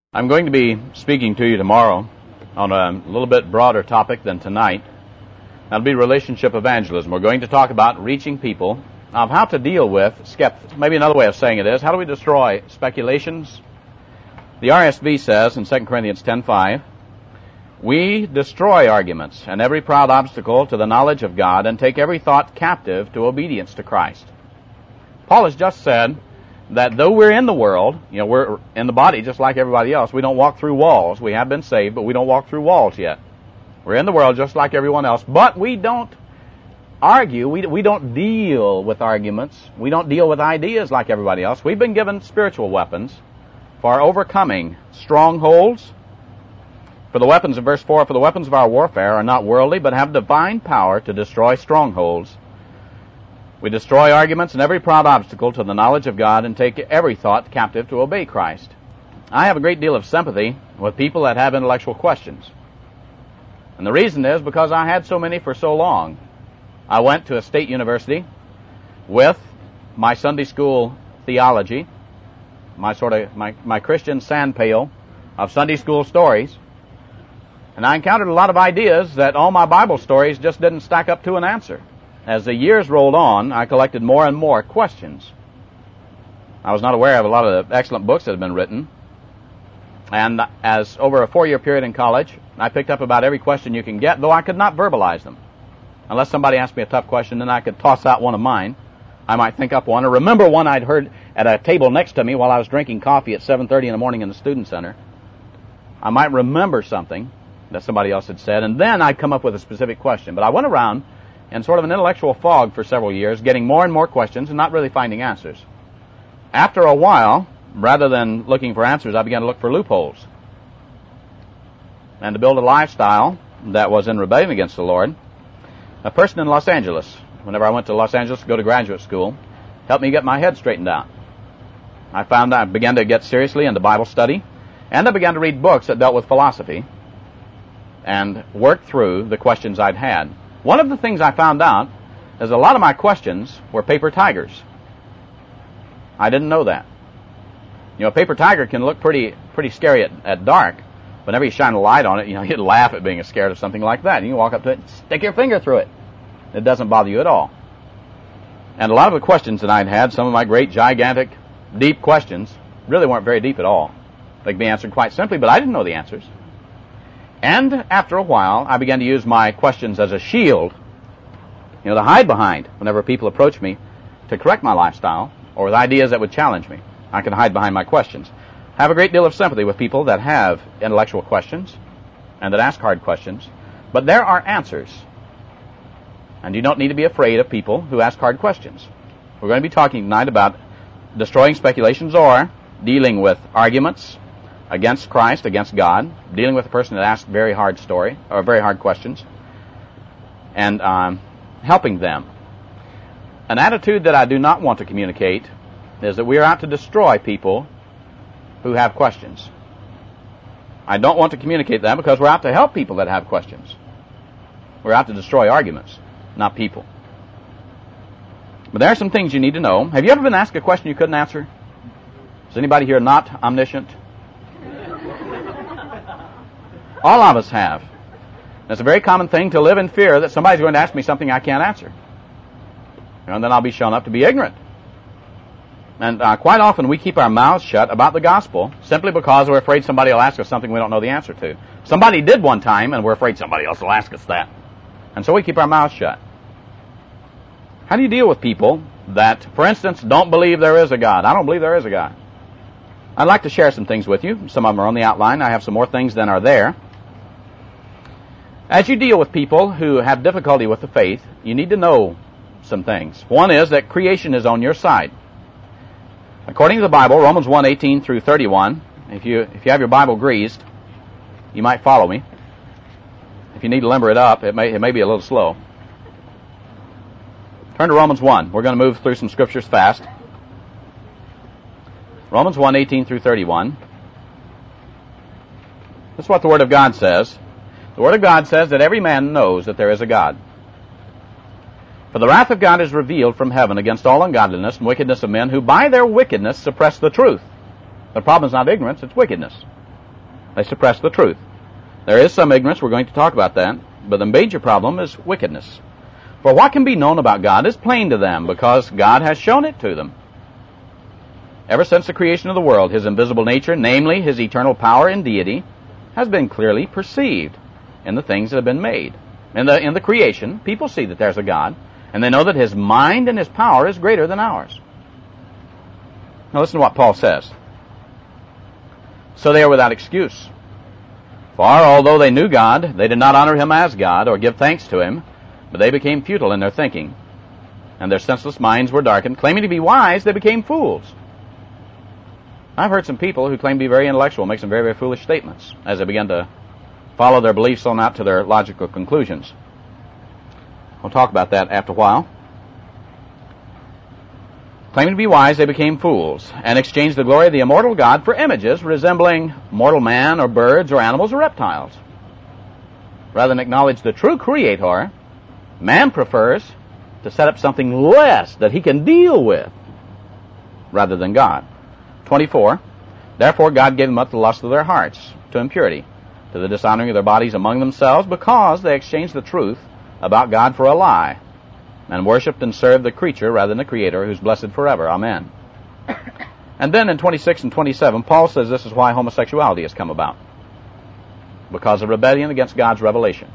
I'm going to be speaking to you tomorrow on a little bit broader topic than tonight. That'll be relationship evangelism. We're going to talk about reaching people, of how to deal with skepticism. Maybe another way of saying it is, how do we destroy speculations? The RSV says in 2 Corinthians 10:5, we destroy arguments and every proud obstacle to the knowledge of God and take every thought captive to obedience to Christ. Paul has just said that though we're in the world, we're in the body just like everybody else. We don't walk through walls. We have been saved, but we don't walk through walls yet. We're in the world just like everyone else, but we don't argue. We don't deal with arguments. We don't deal with ideas like everybody else. We've been given spiritual weapons for overcoming strongholds. For the weapons of verse 4, for the weapons of our warfare are not worldly, but have divine power to destroy strongholds. We destroy arguments and every proud obstacle to the knowledge of God and take every thought captive to obey Christ. I have a great deal of sympathy with people that have intellectual questions. And the reason is because I had so many for so long. I went to a state university with my Sunday school theology, my Christian sandpail of Sunday school stories. And I encountered a lot of ideas that all my Bible stories just didn't stack up to an answer. As the years rolled on, I collected more and more questions. I was not aware of a lot of the excellent books that had been written. And as over a 4-year period in college, I picked up about every question you can get, though I could not verbalize them. Unless somebody asked me a tough question, then I could toss out one of mine. I might think up one or remember one I'd heard at a table next to me while I was drinking coffee at 7:30 in the morning in the student center. I might remember something that somebody else had said, and then I'd come up with a specific question. But I went around in sort of an intellectual fog for several years, getting more and more questions and not really finding answers. After a while, rather than looking for answers, I began to look for loopholes and to build a lifestyle that was in rebellion against the Lord. A person in Los Angeles, whenever I went to Los Angeles to go to graduate school, helped me get my head straightened out. I found I began to get seriously into Bible study, and I began to read books that dealt with philosophy and work through the questions I'd had. One of the things I found out is a lot of my questions were paper tigers. I didn't know that. A paper tiger can look pretty scary at dark. Whenever you shine a light on it, you'd laugh at being scared of something like that. You can walk up to it and stick your finger through it. It doesn't bother you at all. And a lot of the questions that I'd had, some of my great, gigantic, deep questions, really weren't very deep at all. They could be answered quite simply, but I didn't know the answers. And after a while, I began to use my questions as a shield, to hide behind whenever people approached me to correct my lifestyle or with ideas that would challenge me. I could hide behind my questions. I have a great deal of sympathy with people that have intellectual questions and that ask hard questions, but there are answers. And you don't need to be afraid of people who ask hard questions. We're going to be talking tonight about destroying speculations or dealing with arguments against Christ, against God, dealing with a person that asks very hard questions, and helping them. An attitude that I do not want to communicate is that we are out to destroy people who have questions. I don't want to communicate that because we're out to help people that have questions. We're out to destroy arguments, not people. But there are some things you need to know. Have you ever been asked a question you couldn't answer? Is anybody here not omniscient? All of us have. It's a very common thing to live in fear that somebody's going to ask me something I can't answer. And then I'll be shown up to be ignorant. And quite often we keep our mouths shut about the gospel simply because we're afraid somebody will ask us something we don't know the answer to. Somebody did one time, and we're afraid somebody else will ask us that. And so we keep our mouths shut. How do you deal with people that, for instance, don't believe there is a God? I don't believe there is a God. I'd like to share some things with you. Some of them are on the outline. I have some more things than are there. As you deal with people who have difficulty with the faith, you need to know some things. One is that creation is on your side. According to the Bible, Romans 1:18 through 31, if you have your Bible greased, you might follow me. If you need to limber it up, it may be a little slow. Turn to Romans 1. We're going to move through some scriptures fast. Romans 1:18 through 31. This is what the Word of God says. The Word of God says that every man knows that there is a God. For the wrath of God is revealed from heaven against all ungodliness and wickedness of men who by their wickedness suppress the truth. The problem is not ignorance, it's wickedness. They suppress the truth. There is some ignorance. We're going to talk about that. But the major problem is wickedness. For what can be known about God is plain to them, because God has shown it to them. Ever since the creation of the world, His invisible nature, namely His eternal power and deity, has been clearly perceived in the things that have been made. In the creation, people see that there's a God, and they know that His mind and His power is greater than ours. Now listen to what Paul says. So they are without excuse. For although they knew God, they did not honor Him as God or give thanks to Him, but they became futile in their thinking, and their senseless minds were darkened. Claiming to be wise, they became fools. I've heard some people who claim to be very intellectual make some very, very foolish statements as they begin to follow their beliefs on out to their logical conclusions. We'll talk about that after a while. Claiming to be wise, they became fools, and exchanged the glory of the immortal God for images resembling mortal man or birds or animals or reptiles. Rather than acknowledge the true Creator, man prefers to set up something less that he can deal with rather than God. 24, therefore God gave them up to the lust of their hearts, to impurity, to the dishonoring of their bodies among themselves, because they exchanged the truth about God for a lie, and worshipped and served the creature rather than the Creator, who's blessed forever. Amen. And then in 26 and 27, Paul says this is why homosexuality has come about. Because of rebellion against God's revelation.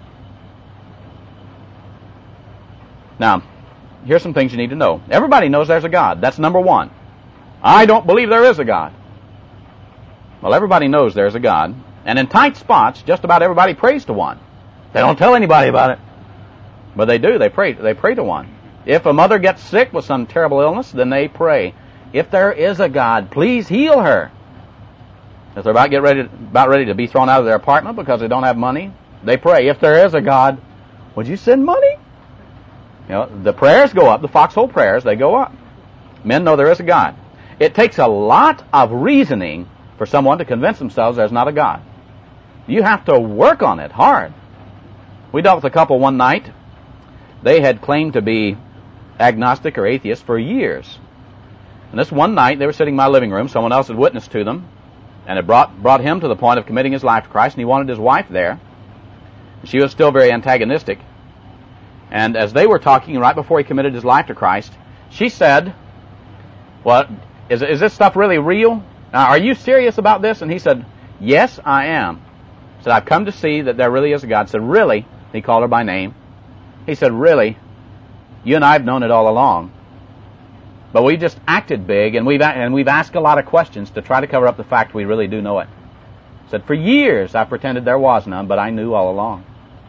Now, here's some things you need to know. Everybody knows there's a God. That's number one. I don't believe there is a God. Well, everybody knows there's a God. And in tight spots, just about everybody prays to one. They don't tell anybody about it. But they do. They pray to one. If a mother gets sick with some terrible illness, then they pray, if there is a God, please heal her. If they're about ready to be thrown out of their apartment because they don't have money, they pray, if there is a God, would you send money? You know, the prayers go up, the foxhole prayers, they go up. Men know there is a God. It takes a lot of reasoning for someone to convince themselves there's not a God. You have to work on it hard. We dealt with a couple one night. They had claimed to be agnostic or atheist for years. And this one night, they were sitting in my living room. Someone else had witnessed to them, and it brought him to the point of committing his life to Christ, and he wanted his wife there. She was still very antagonistic. And as they were talking, right before he committed his life to Christ, she said, well, is this stuff really real? Now, are you serious about this? And he said, yes, I am. He said, I've come to see that there really is a God. He said, really? He called her by name. He said, really? You and I have known it all along. But we just acted big, and we've asked a lot of questions to try to cover up the fact we really do know it. He said, for years I pretended there was none, but I knew all along.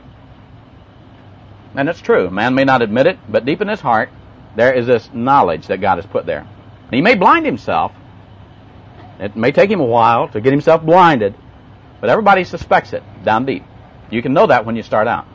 And it's true. Man may not admit it, but deep in his heart, there is this knowledge that God has put there. He may blind himself. It may take him a while to get himself blinded, but everybody suspects it down deep. You can know that when you start out.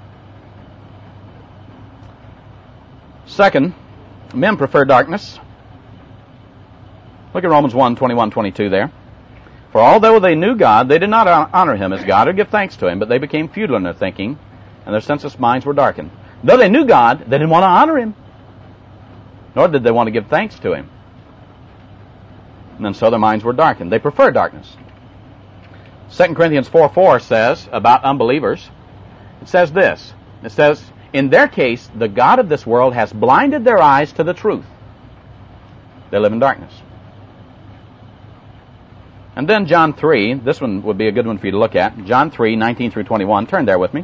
Second, men prefer darkness. Look at Romans 1, 21, 22 there. For although they knew God, they did not honor Him as God or give thanks to Him, but they became futile in their thinking, and their senseless minds were darkened. Though they knew God, they didn't want to honor Him, nor did they want to give thanks to Him. And so their minds were darkened. They prefer darkness. 2 Corinthians 4:4 says about unbelievers, it says this. It says, in their case, the God of this world has blinded their eyes to the truth. They live in darkness. And then John 3, this one would be a good one for you to look at. John 3, 19 through 21. Turn there with me.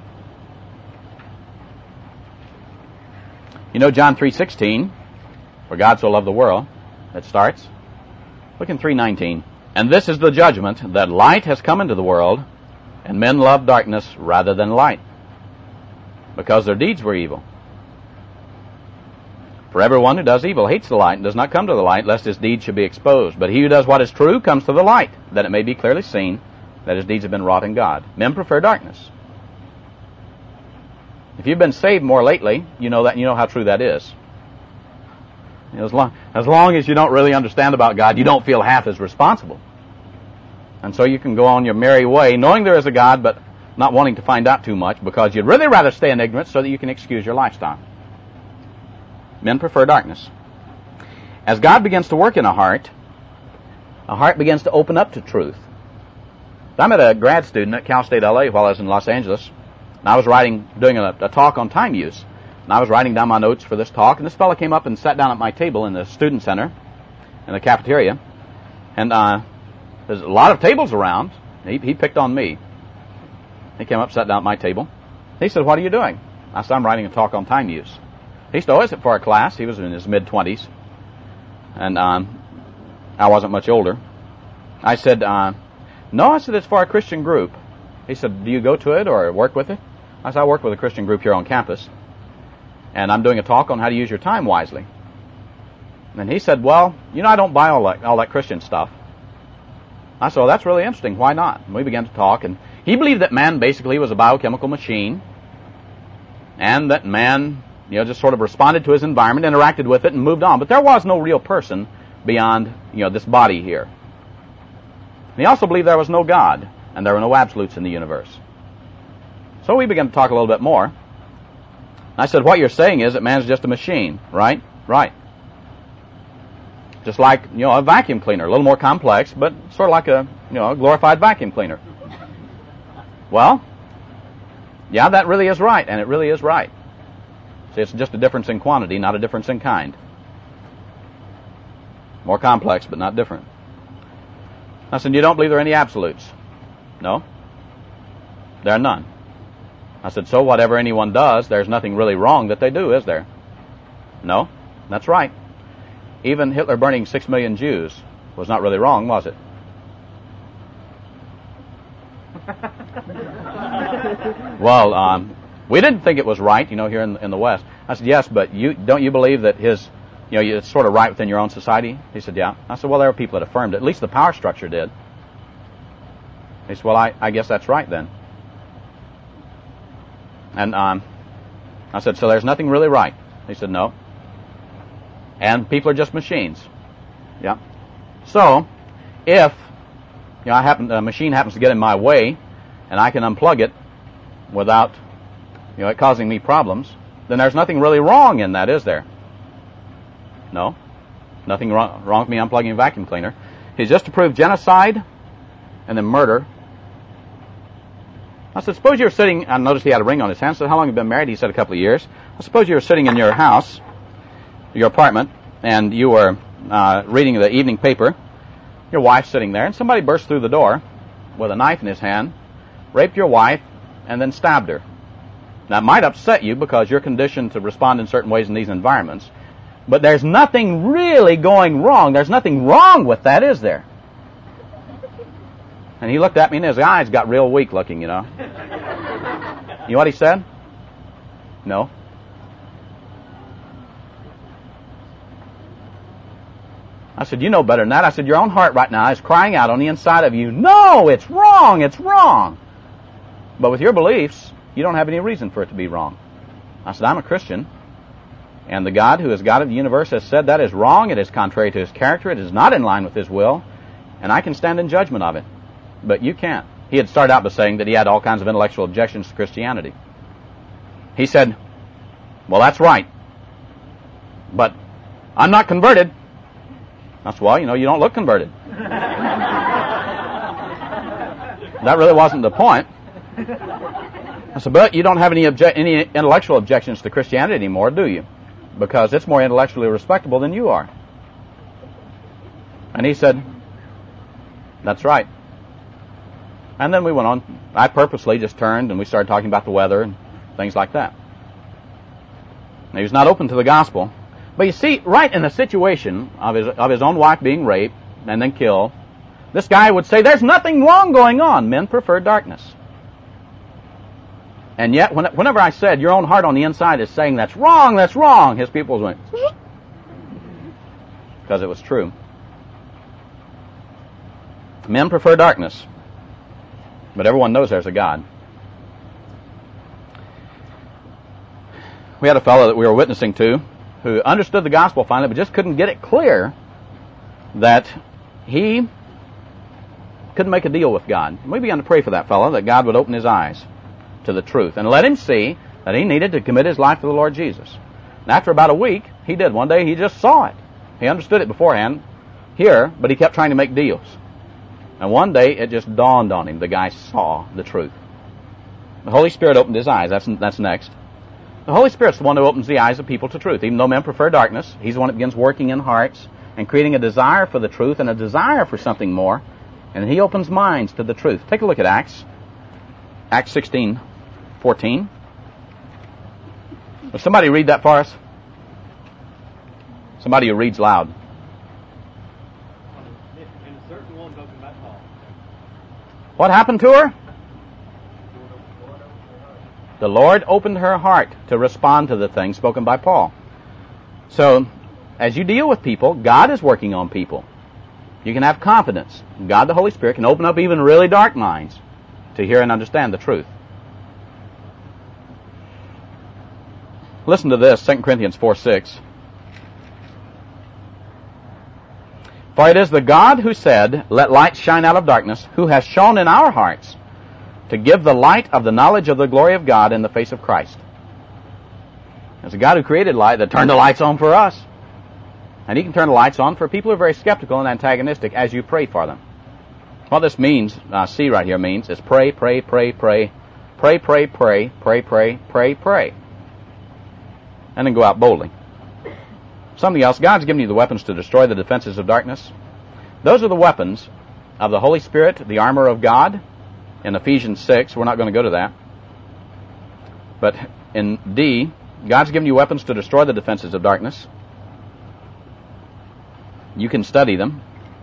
You know John 3:16, for God so loved the world, it starts. Look in 3:19. And this is the judgment, that light has come into the world, and men love darkness rather than light, because their deeds were evil. For everyone who does evil hates the light and does not come to the light, lest his deeds should be exposed. But he who does what is true comes to the light, that it may be clearly seen that his deeds have been wrought in God. Men prefer darkness. If you've been saved more lately, you know that, and you know how true that is. You know, as long as you don't really understand about God, you don't feel half as responsible. And so you can go on your merry way, knowing there is a God, but not wanting to find out too much, because you'd really rather stay in ignorance so that you can excuse your lifestyle. Men prefer darkness. As God begins to work in a heart begins to open up to truth. So I met a grad student at Cal State LA while I was in Los Angeles, and I was doing a talk on time use. And I was writing down my notes for this talk, and this fellow came up and sat down at my table in the student center, in the cafeteria, and there's a lot of tables around. He picked on me. He came up, sat down at my table. He said, "What are you doing?" I said, "I'm writing a talk on time use." He said, "Oh, is it for a class?" He was in his mid-20s, and I wasn't much older. I said, "No," I said, "it's for a Christian group." He said, "Do you go to it or work with it?" I said, "I work with a Christian group here on campus, and I'm doing a talk on how to use your time wisely." And he said, "Well, I don't buy all that Christian stuff." I said, "Well, that's really interesting. Why not?" And we began to talk, and he believed that man basically was a biochemical machine, and that man, just sort of responded to his environment, interacted with it, and moved on. But there was no real person beyond, this body here. And he also believed there was no God, and there were no absolutes in the universe. So we began to talk a little bit more. I said, "What you're saying is that man's just a machine, right?" "Right. Just like, a vacuum cleaner, a little more complex, but sort of like a glorified vacuum cleaner." "Well, yeah, that really is right, and it really is right. See, it's just a difference in quantity, not a difference in kind. More complex, but not different." I said, "You don't believe there are any absolutes?" "No, there are none." I said, "So whatever anyone does, there's nothing really wrong that they do, is there?" "No, that's right. Even Hitler burning 6 million Jews was not really wrong, was it?" "Well, we didn't think it was right, here in the West." I said, "Yes, but don't you believe that it's sort of right within your own society?" He said, "Yeah." I said, "Well, there were people that affirmed it. At least the power structure did." He said, "Well, I guess that's right then." And I said, "So there's nothing really right?" He said, "No. And people are just machines." "Yeah. So, if a machine happens to get in my way, and I can unplug it without it causing me problems, then there's nothing really wrong in that, is there?" "No. Nothing wrong with me unplugging a vacuum cleaner. He's just to prove genocide and then murder." I said, "Suppose you're sitting," I noticed he had a ring on his hand. I said, "How long have you been married?" He said, "A couple of years." I suppose you were sitting in your house, your apartment, and you were reading the evening paper. Your wife's sitting there, and somebody burst through the door with a knife in his hand, raped your wife, and then stabbed her. Now, it might upset you because you're conditioned to respond in certain ways in these environments, but there's nothing really going wrong. There's nothing wrong with that, is there?" And he looked at me, and his eyes got real weak looking, You know what he said? "No." I said, "You know better than that." I said, "Your own heart right now is crying out on the inside of you, 'No, it's wrong, it's wrong.' But with your beliefs, you don't have any reason for it to be wrong." I said, "I'm a Christian, and the God who is God of the universe has said that is wrong, it is contrary to His character, it is not in line with His will, and I can stand in judgment of it. But you can't." He had started out by saying that he had all kinds of intellectual objections to Christianity. He said, "Well, that's right, but I'm not converted." I said, "Well, you don't look converted." That really wasn't the point. I said, "But you don't have any intellectual objections to Christianity anymore, do you? Because it's more intellectually respectable than you are." And he said, "That's right." And then we went on. I purposely just turned and we started talking about the weather and things like that. And he was not open to the gospel. But you see, right in the situation of his own wife being raped and then killed, this guy would say, "There's nothing wrong going on. Men prefer darkness." And yet, whenever I said, "Your own heart on the inside is saying that's wrong," his people went, because it was true. Men prefer darkness. But everyone knows there's a God. We had a fellow that we were witnessing to who understood the gospel finally, but just couldn't get it clear that he couldn't make a deal with God. And we began to pray for that fellow, that God would open his eyes to the truth and let him see that he needed to commit his life to the Lord Jesus. And after about a week, he did. One day he just saw it. He understood it beforehand here, but he kept trying to make deals. And one day it just dawned on him. The guy saw the truth. The Holy Spirit opened his eyes. That's next. The Holy Spirit's the one who opens the eyes of people to truth. Even though men prefer darkness, He's the one that begins working in hearts and creating a desire for the truth and a desire for something more. And He opens minds to the truth. Take a look at Acts 16:14. Will somebody read that for us? Somebody who reads loud. And a certain one spoken by Paul. What happened to her? The Lord opened her heart to respond to the things spoken by Paul. So, as you deal with people, God is working on people. You can have confidence. God, the Holy Spirit, can open up even really dark minds to hear and understand the truth. Listen to this, 2 Corinthians 4:6. For it is the God who said, "Let light shine out of darkness," who has shone in our hearts to give the light of the knowledge of the glory of God in the face of Christ. It's the God who created light that turned the lights on for us. And He can turn the lights on for people who are very skeptical and antagonistic as you pray for them. What this means, C right here means, is pray, pray, pray, pray, pray, pray, pray, pray, pray, pray, pray. And then go out boldly. Something else, God's given you the weapons to destroy the defenses of darkness. Those are the weapons of the Holy Spirit, the armor of God. In Ephesians 6, we're not going to go to that. But in D, God's given you weapons to destroy the defenses of darkness. You can study them.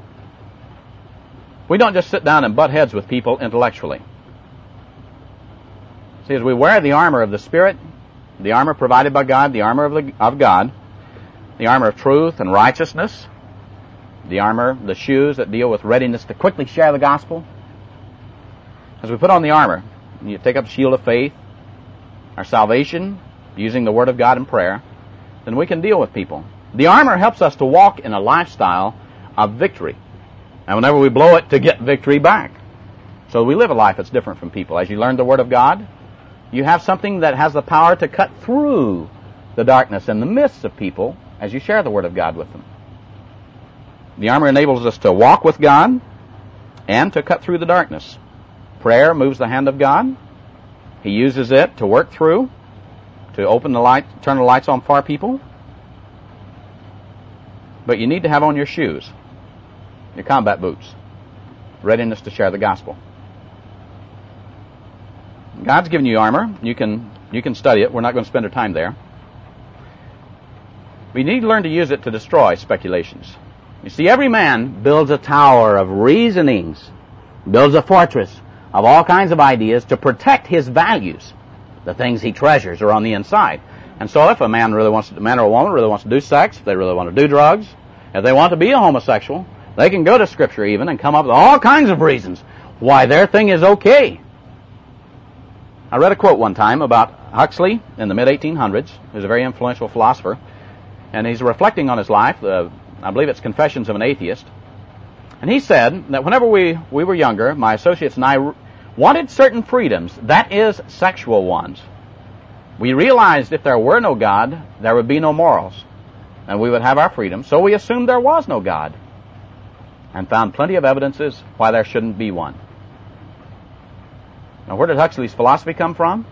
We don't just sit down and butt heads with people intellectually. See, as we wear the armor of the Spirit, the armor provided by God, the armor of God, the armor of truth and righteousness, the armor, the shoes that deal with readiness to quickly share the gospel. As we put on the armor, you take up the shield of faith, our salvation, using the Word of God in prayer, then we can deal with people. The armor helps us to walk in a lifestyle of victory. And whenever we blow it, to get victory back. So we live a life that's different from people. As you learn the Word of God, you have something that has the power to cut through the darkness and the mists of people as you share the Word of God with them. The armor enables us to walk with God and to cut through the darkness. Prayer moves the hand of God. He uses it to work through, to open the light, turn the lights on for people. But you need to have on your shoes, your combat boots, readiness to share the gospel. God's given you armor. You can study it. We're not going to spend our time there. We need to learn to use it to destroy speculations. You see, every man builds a tower of reasonings, builds a fortress of all kinds of ideas to protect his values. The things he treasures are on the inside. And so if a man or a woman really wants to do sex, if they really want to do drugs, if they want to be a homosexual, they can go to Scripture even and come up with all kinds of reasons why their thing is okay. I read a quote one time about Huxley in the mid-1800s, who's a very influential philosopher, and he's reflecting on his life. I believe it's Confessions of an Atheist. And he said that whenever we were younger, my associates and I wanted certain freedoms, that is, sexual ones. We realized if there were no God, there would be no morals, and we would have our freedom, so we assumed there was no God, and found plenty of evidences why there shouldn't be one. Now, where did Huxley's philosophy come from?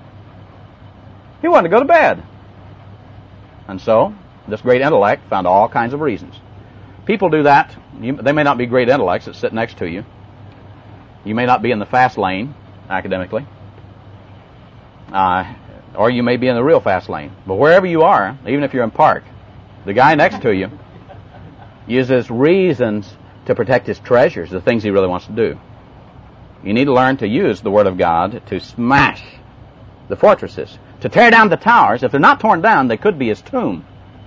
He wanted to go to bed. And so, this great intellect found all kinds of reasons. People do that. They may not be great intellects that sit next to you. You may not be in the fast lane, academically. Or you may be in the real fast lane. But wherever you are, even if you're in park, the guy next to you uses reasons to protect his treasures, the things he really wants to do. You need to learn to use the Word of God to smash the fortresses, to tear down the towers. If they're not torn down, they could be his tomb.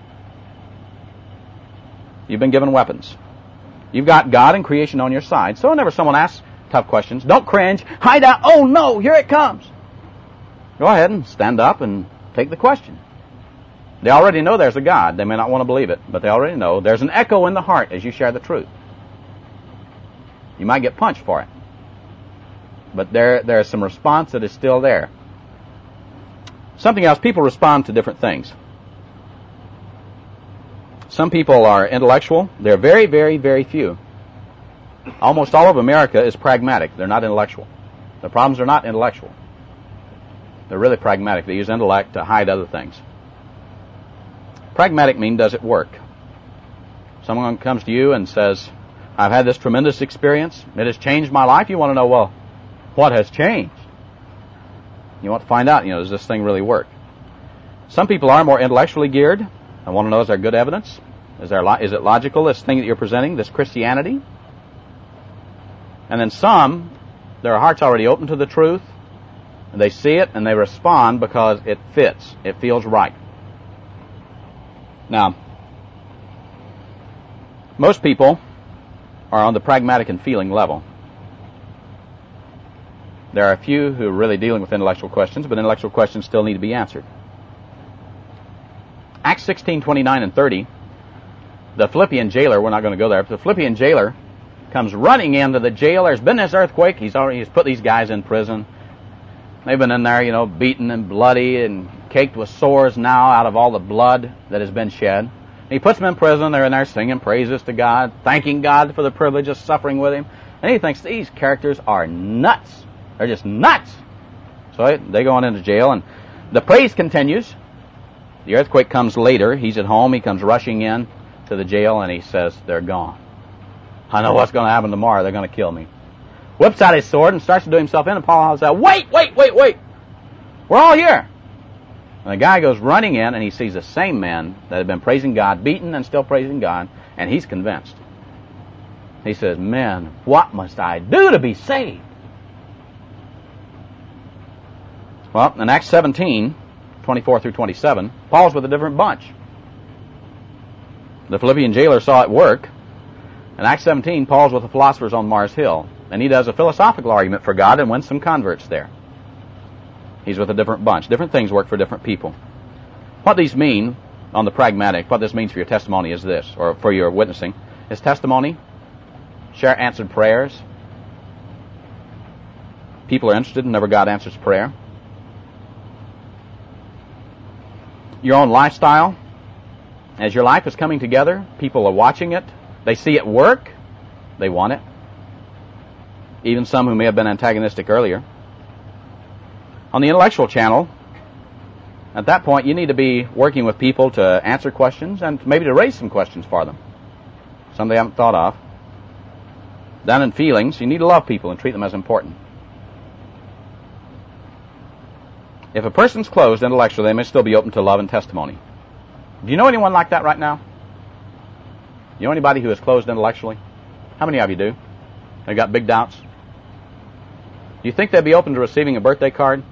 You've been given weapons. You've got God and creation on your side. So whenever someone asks tough questions, don't cringe, hide out, oh no, here it comes. Go ahead and stand up and take the question. They already know there's a God. They may not want to believe it, but they already know there's an echo in the heart as you share the truth. You might get punched for it, but there's some response that is still there. Something else, people respond to different things. Some people are intellectual. They're very, very, very few. Almost all of America is pragmatic. They're not intellectual. The problems are not intellectual. They're really pragmatic. They use intellect to hide other things. Pragmatic means, does it work? Someone comes to you and says, I've had this tremendous experience. It has changed my life. You want to know, well, what has changed? You want to find out, does this thing really work? Some people are more intellectually geared. I want to know, is there good evidence? Is it logical, this thing that you're presenting, this Christianity? And then some, their heart's already open to the truth, and they see it and they respond because it fits. It feels right. Now, most people are on the pragmatic and feeling level. There are a few who are really dealing with intellectual questions, but intellectual questions still need to be answered. Acts 16:29 and 30, the Philippian jailer, we're not going to go there, but the Philippian jailer comes running into the jail. There's been this earthquake. He's put these guys in prison. They've been in there, beaten and bloody and caked with sores now out of all the blood that has been shed. And he puts them in prison. They're in there singing praises to God, thanking God for the privilege of suffering with him. And he thinks these characters are nuts. They're just nuts. So they go on into jail, and the praise continues. The earthquake comes later. He's at home. He comes rushing in to the jail, and he says, they're gone. I know what's going to happen tomorrow. They're going to kill me. Whips out his sword and starts to do himself in, and Paul hollers out, wait! We're all here. And the guy goes running in, and he sees the same men that had been praising God, beaten and still praising God, and he's convinced. He says, men, what must I do to be saved? Well, in Acts 17:24 through 27, Paul's with a different bunch. The Philippian jailer saw it work. In Acts 17, Paul's with the philosophers on Mars Hill, and he does a philosophical argument for God and wins some converts there. He's with a different bunch. Different things work for different people. What these mean on the pragmatic, what this means for your testimony is this, or for your witnessing, is testimony, share answered prayers. People are interested whenever God answers prayer. Your own lifestyle. As your life is coming together, people are watching it. They see it work. They want it. Even some who may have been antagonistic earlier. On the intellectual channel, at that point, you need to be working with people to answer questions and maybe to raise some questions for them. Some they haven't thought of. Down in feelings, you need to love people and treat them as important. If a person's closed intellectually, they may still be open to love and testimony. Do you know anyone like that right now? You know anybody who is closed intellectually? How many of you do? They've got big doubts? Do you think they'd be open to receiving a birthday card?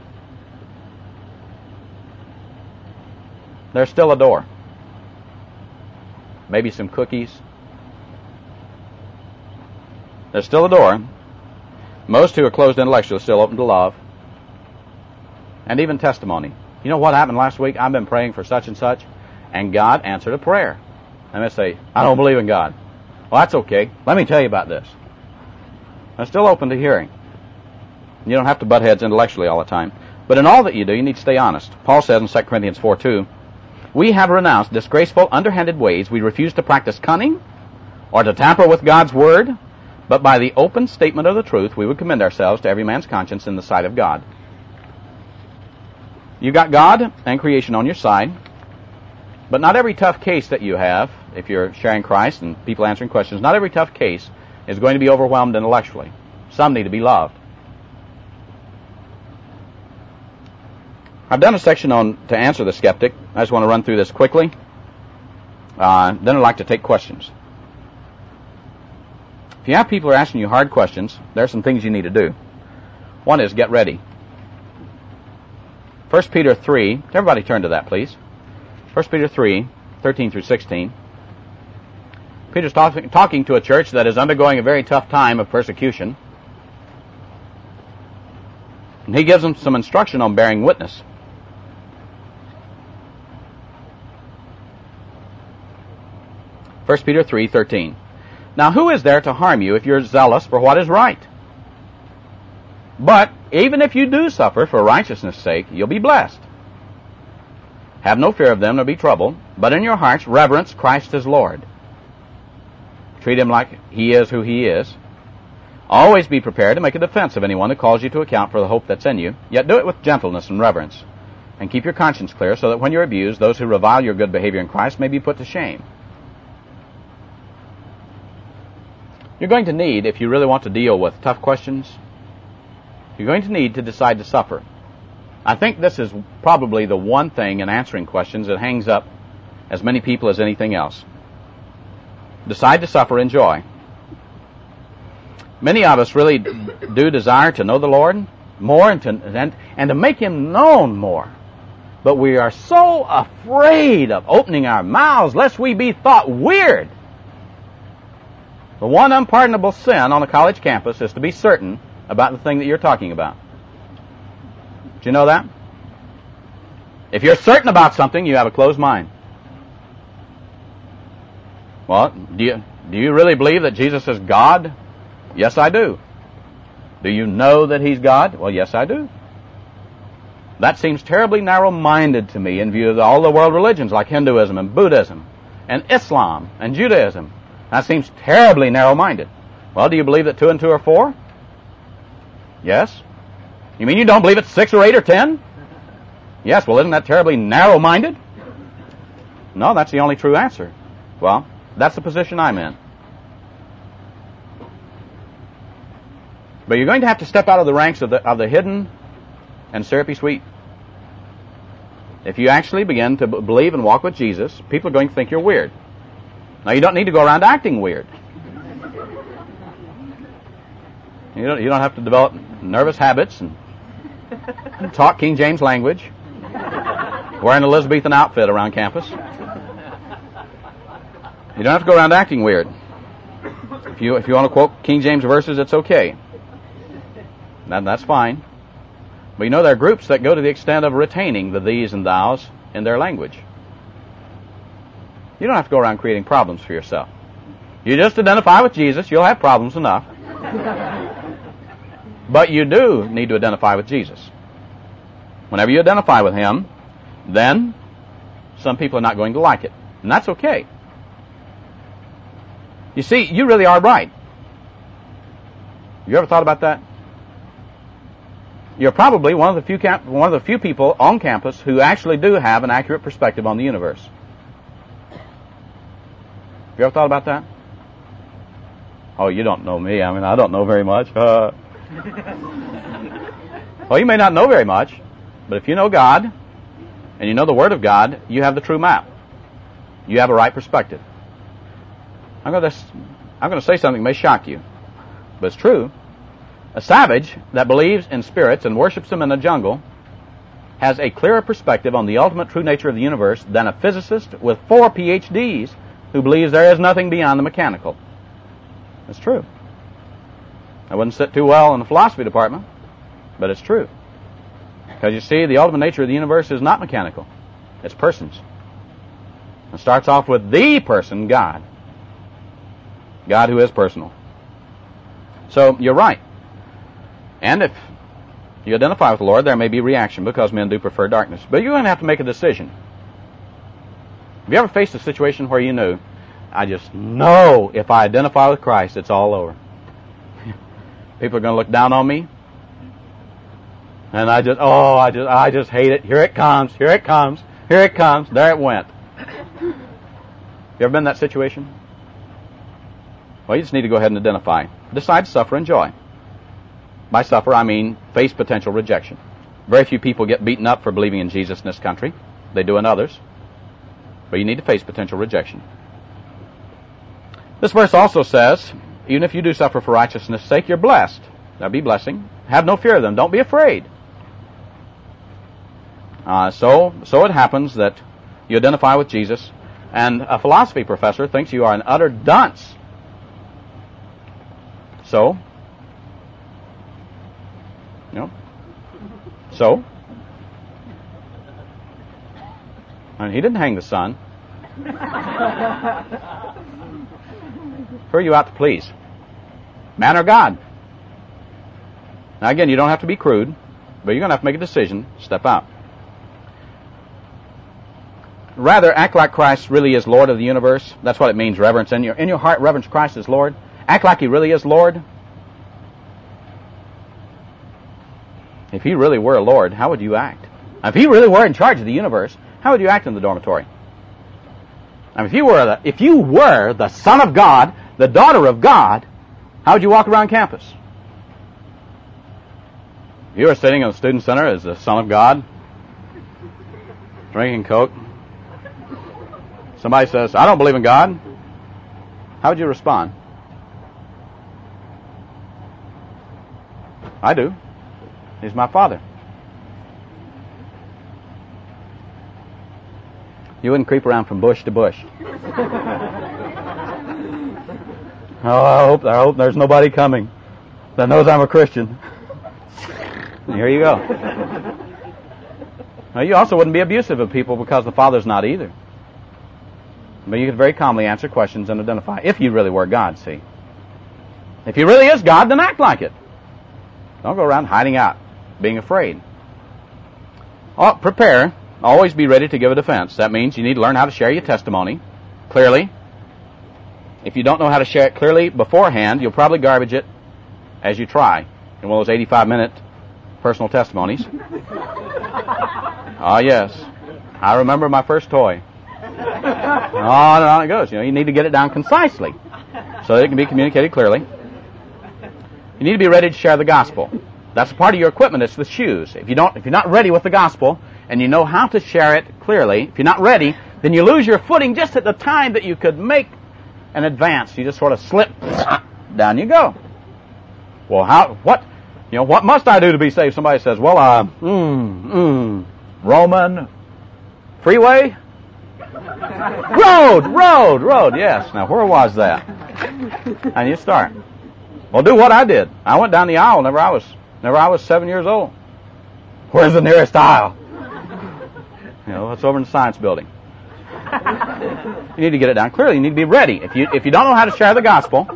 There's still a door. Maybe some cookies. There's still a door. Most who are closed intellectually are still open to love. And even testimony. You know what happened last week? I've been praying for such and such, and God answered a prayer. And they say, I don't believe in God. Well, that's okay. Let me tell you about this. I'm still open to hearing. You don't have to butt heads intellectually all the time. But in all that you do, you need to stay honest. Paul says in 2 Corinthians 4:2, we have renounced disgraceful, underhanded ways. We refuse to practice cunning or to tamper with God's word, but by the open statement of the truth, we would commend ourselves to every man's conscience in the sight of God. You've got God and creation on your side, but not every tough case that you have, if you're sharing Christ and people answering questions, not every tough case is going to be overwhelmed intellectually. Some need to be loved. I've done a section on to answer the skeptic. I just want to run through this quickly. Then I'd like to take questions. If you have people who are asking you hard questions, there are some things you need to do. One is get ready. 1 Peter 3, everybody turn to that, please. 1 Peter 3, 13 through 16. Peter's talking to a church that is undergoing a very tough time of persecution. And he gives them some instruction on bearing witness. 1 Peter 3:13. Now who is there to harm you if you're zealous for what is right? But even if you do suffer for righteousness' sake, you'll be blessed. Have no fear of them, nor be troubled, but in your hearts reverence Christ as Lord. Treat him like he is who he is. Always be prepared to make a defense of anyone who calls you to account for the hope that's in you, yet do it with gentleness and reverence. And keep your conscience clear so that when you're abused, those who revile your good behavior in Christ may be put to shame. You're going to need, if you really want to deal with tough questions, you're going to need to decide to suffer. I think this is probably the one thing in answering questions that hangs up as many people as anything else. Decide to suffer in joy. Many of us really do desire to know the Lord more and to make Him known more. But we are so afraid of opening our mouths lest we be thought weird. The one unpardonable sin on a college campus is to be certain about the thing that you're talking about. Do you know that? If you're certain about something, you have a closed mind. Well, do you really believe that Jesus is God? Yes, I do. Do you know that He's God? Well, yes, I do. That seems terribly narrow-minded to me in view of all the world religions like Hinduism and Buddhism and Islam and Judaism. That seems terribly narrow-minded. Well, do you believe that 2 and 2 are 4? Yes. You mean you don't believe it's 6 or 8 or 10? Yes, well, isn't that terribly narrow-minded? No, that's the only true answer. Well, that's the position I'm in. But you're going to have to step out of the ranks of the hidden and syrupy sweet. If you actually begin to believe and walk with Jesus, people are going to think you're weird. Now, you don't need to go around acting weird. You don't have to develop nervous habits and talk King James language, wear an Elizabethan outfit around campus. You don't have to go around acting weird. If you want to quote King James verses, it's okay. That's fine. But you know, there are groups that go to the extent of retaining the these and thous in their language. You don't have to go around creating problems for yourself. You just identify with Jesus, you'll have problems enough. But you do need to identify with Jesus. Whenever you identify with Him, then some people are not going to like it. And that's okay. You see, you really are right. You ever thought about that? You're probably one of the few people on campus who actually do have an accurate perspective on the universe. Have you ever thought about that? Oh, you don't know me. I mean, I don't know very much. Well, you may not know very much, but if you know God and you know the Word of God, you have the true map. You have a right perspective. I'm going to say something that may shock you, but it's true. A savage that believes in spirits and worships them in the jungle has a clearer perspective on the ultimate true nature of the universe than a physicist with 4 PhDs who believes there is nothing beyond the mechanical. It's true. I wouldn't sit too well in the philosophy department, but it's true. Because you see, the ultimate nature of the universe is not mechanical. It's persons. It starts off with the person, God. God who is personal. So, you're right. And if you identify with the Lord, there may be reaction because men do prefer darkness. But you're going to have to make a decision. Have you ever faced a situation where you knew, I just know if I identify with Christ, it's all over. People are going to look down on me. And I just hate it. Here it comes, here it comes, here it comes. There it went. You ever been in that situation? Well, you just need to go ahead and identify. Decide to suffer and joy. By suffer, I mean face potential rejection. Very few people get beaten up for believing in Jesus in this country. They do in others. But you need to face potential rejection. This verse also says, even if you do suffer for righteousness' sake, you're blessed. That'll be blessing. Have no fear of them. Don't be afraid. So it happens that you identify with Jesus, and a philosophy professor thinks you are an utter dunce. So, and he didn't hang the sun. Who are you out to please? Man or God? Now again, you don't have to be crude, but you're going to have to make a decision. Step out. rather act like Christ really is Lord of the universe? That's what it means, reverence. In your heart, reverence Christ as Lord. Act like He really is Lord. If He really were Lord, how would you act? If He really were in charge of the universe, how would you act in the dormitory? If you were the Son of God, the daughter of God, how would you walk around campus? If you were sitting in the student center as the Son of God, drinking Coke, somebody says, I don't believe in God, how would you respond? I do. He's my Father. You wouldn't creep around from bush to bush. Oh, I hope there's nobody coming that knows I'm a Christian. Here you go. Now, you also wouldn't be abusive of people because the Father's not either. But you could very calmly answer questions and identify if you really were God, see. If He really is God, then act like it. Don't go around hiding out, being afraid. Prepare. Always be ready to give a defense. That means you need to learn how to share your testimony clearly. If you don't know how to share it clearly beforehand, you'll probably garbage it as you try in one of those 85-minute personal testimonies. Oh, yes. I remember my first toy. On and on it goes. You need to get it down concisely so that it can be communicated clearly. You need to be ready to share the gospel. That's part of your equipment. It's the shoes. If you're not ready with the gospel and you know how to share it clearly, if you're not ready, then you lose your footing just at the time that you could make an advance. You just sort of slip. Down you go. Well, what must I do to be saved? Somebody says, well, Roman freeway? Road, yes. Now, where was that? And you start. Well, do what I did. I went down the aisle whenever I was 7 years old. Where's the nearest aisle? It's over in the science building. You need to get it down clearly. You need to be ready. If you don't know how to share the gospel,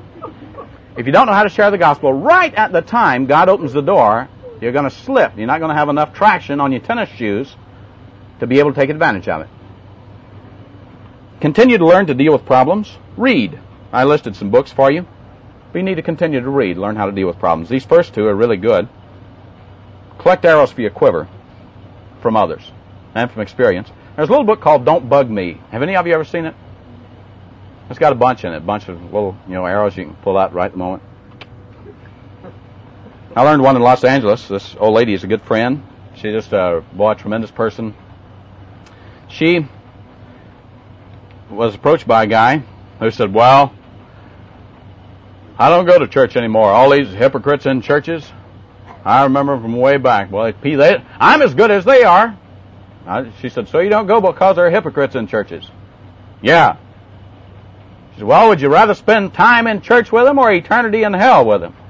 right at the time God opens the door, you're going to slip. You're not going to have enough traction on your tennis shoes to be able to take advantage of it. Continue to learn to deal with problems. Read. I listed some books for you. But you need to continue to read, learn how to deal with problems. These first two are really good. Collect arrows for your quiver from others and from experience. There's a little book called Don't Bug Me. Have any of you ever seen it? It's got a bunch in it, a bunch of little arrows you can pull out right at the moment. I learned one in Los Angeles. This old lady is a good friend. She's just a tremendous person. She was approached by a guy who said, well, I don't go to church anymore. All these hypocrites in churches, I remember from way back. Well, I'm as good as they are. She said, so you don't go because there are hypocrites in churches? Yeah. She said, well, would you rather spend time in church with them or eternity in hell with them?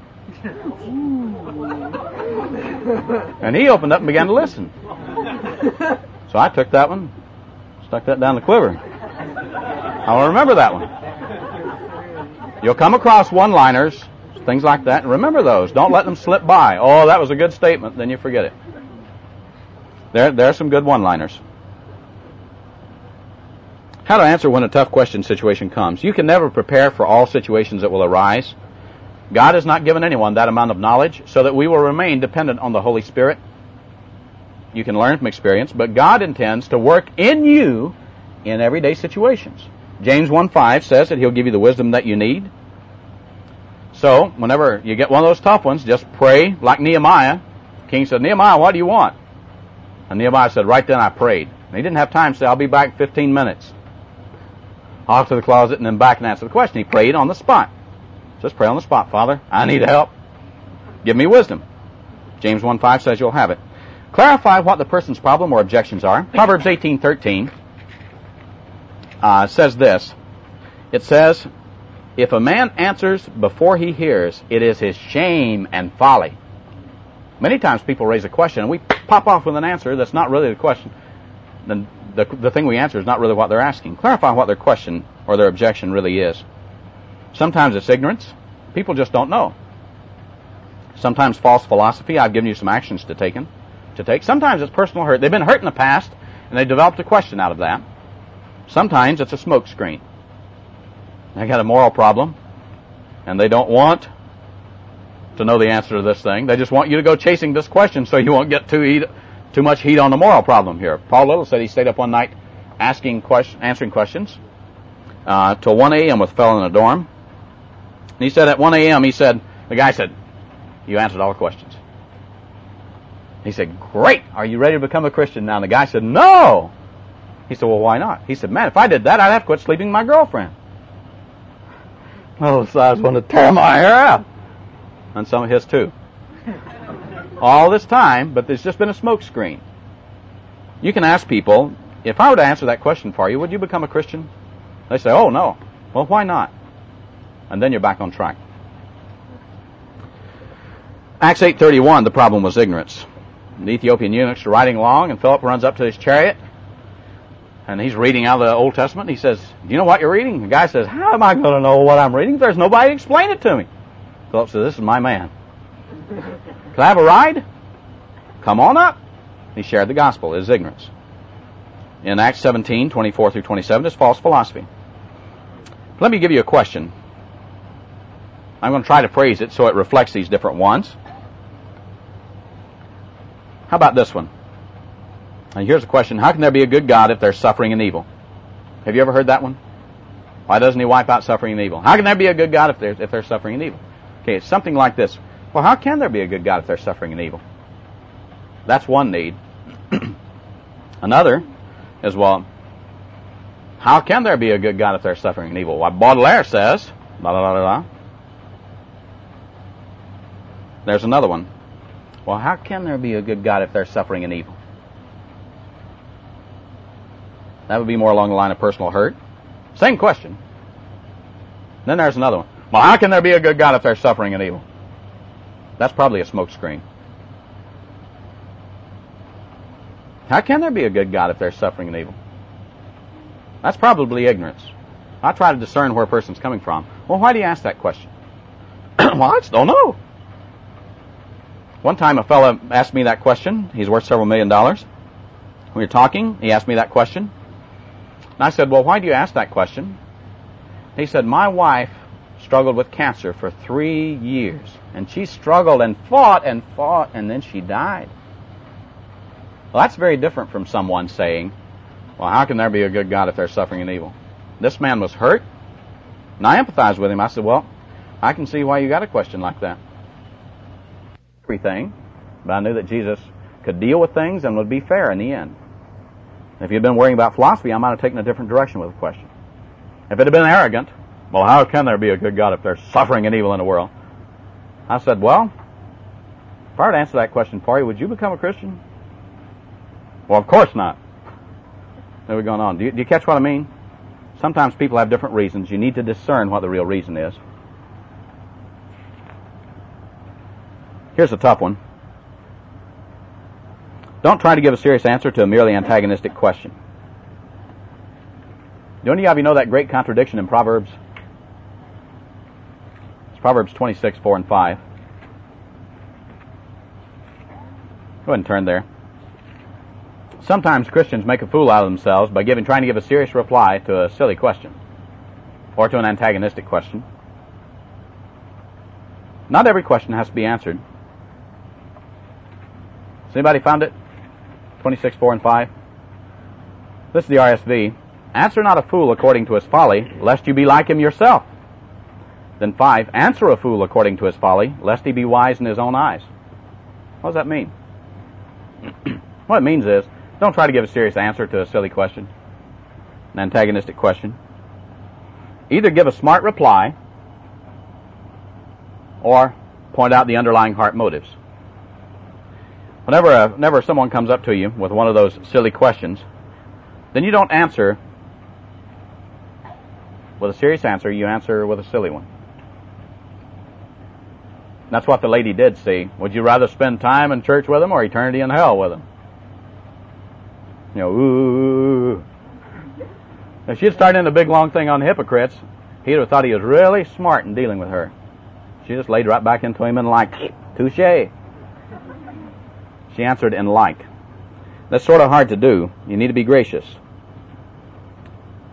And he opened up and began to listen. So I took that one, stuck that down the quiver. I'll remember that one. You'll come across one-liners, things like that, and remember those. Don't let them slip by. Oh, that was a good statement, then you forget it. There are some good one-liners. How to answer when a tough question situation comes. You can never prepare for all situations that will arise. God has not given anyone that amount of knowledge so that we will remain dependent on the Holy Spirit. You can learn from experience, but God intends to work in you in everyday situations. James 1:5 says that He'll give you the wisdom that you need. So, whenever you get one of those tough ones, just pray like Nehemiah. The king said, Nehemiah, what do you want? And Nehemiah said, right then I prayed. And he didn't have time to say, I'll be back in 15 minutes. Off to the closet and then back and answer the question. He prayed on the spot. Just pray on the spot. Father, I need help. Give me wisdom. James 1:5 says you'll have it. Clarify what the person's problem or objections are. Proverbs 18:13 says this. It says, if a man answers before he hears, it is his shame and folly. Many times people raise a question and we pop off with an answer that's not really the question. Then the thing we answer is not really what they're asking. Clarify what their question or their objection really is. Sometimes it's ignorance. People just don't know. Sometimes false philosophy. I've given you some actions to take. Sometimes it's personal hurt. They've been hurt in the past and they developed a question out of that. Sometimes it's a smoke screen. They got a moral problem, and they don't want to know the answer to this thing. They just want you to go chasing this question so you won't get too much heat on the moral problem here. Paul Little said he stayed up one night answering questions till 1 a.m. with a fellow in a dorm. And he said at 1 a.m. the guy said, "You answered all the questions." He said, "Great. Are you ready to become a Christian now?" And the guy said, "No." He said, "Well, why not?" He said, "Man, if I did that, I'd have to quit sleeping with my girlfriend." Oh, so I was going to tear my hair out. And some of his too. All this time, but there's just been a smoke screen. You can ask people, if I were to answer that question for you, would you become a Christian? They say, "Oh, no." Well, why not? And then you're back on track. Acts 8:31, the problem was ignorance. The Ethiopian eunuchs are riding along, and Philip runs up to his chariot, and he's reading out of the Old Testament. And he says, "Do you know what you're reading?" The guy says, "How am I going to know what I'm reading? There's nobody to explain it to me." Philip says, "This is my man. Can I have a ride? Come on up." He shared the gospel, his ignorance. In Acts 17:24 through 27 is false philosophy. Let me give you a question. I'm going to try to phrase it so it reflects these different ones. How about this one? And here's a question. How can there be a good God if there's suffering and evil? Have you ever heard that one? Why doesn't he wipe out suffering and evil? How can there be a good God if there's suffering and evil? Okay, it's something like this. Well, how can there be a good God if there's suffering and evil? That's one need. Another is, well, how can there be a good God if there's suffering and evil? Well, Baudelaire says, blah, blah, blah, blah. There's another one. Well, how can there be a good God if there's suffering and evil? That would be more along the line of personal hurt. Same question. Then there's another one. Well, how can there be a good God if there's suffering and evil? That's probably a smoke screen. How can there be a good God if there's suffering and evil? That's probably ignorance. I try to discern where a person's coming from. Well, why do you ask that question? Well, I just don't know. One time a fellow asked me that question. He's worth several $1 million. We were talking. He asked me that question. And I said, "Well, why do you ask that question?" He said, "My wife struggled with cancer for 3 years. And she struggled and fought, and then she died." Well, that's very different from someone saying, "Well, how can there be a good God if there's suffering and evil?" This man was hurt, and I empathized with him. I said, "Well, I can see why you got a question like that." Everything, but I knew that Jesus could deal with things and would be fair in the end. If you'd been worrying about philosophy, I might have taken a different direction with the question. If it had been arrogant, "Well, how can there be a good God if there's suffering and evil in the world?" I said, "Well, if I were to answer that question for you, would you become a Christian?" "Well, of course not." There we're going on. Do you catch what I mean? Sometimes people have different reasons. You need to discern what the real reason is. Here's a tough one. Don't try to give a serious answer to a merely antagonistic question. Do any of you know that great contradiction in Proverbs? It's Proverbs 26, 4 and 5. Go ahead and turn there. Sometimes Christians make a fool out of themselves by trying to give a serious reply to a silly question or to an antagonistic question. Not every question has to be answered. Has anybody found it? 26, 4 and 5. This is the RSV. "Answer not a fool according to his folly, lest you be like him yourself." Then 5. "Answer a fool according to his folly, lest he be wise in his own eyes." What does that mean? What it means is, don't try to give a serious answer to a silly question, an antagonistic question. Either give a smart reply or point out the underlying heart motives. Whenever someone comes up to you with one of those silly questions, then you don't answer with a serious answer, you answer with a silly one. That's what the lady did see. Would you rather spend time in church with him or eternity in hell with him? You know, ooh. If she had started in a big long thing on hypocrites, he'd have thought he was really smart in dealing with her. She just laid right back into him and like, touche. She answered in like. That's sort of hard to do. You need to be gracious.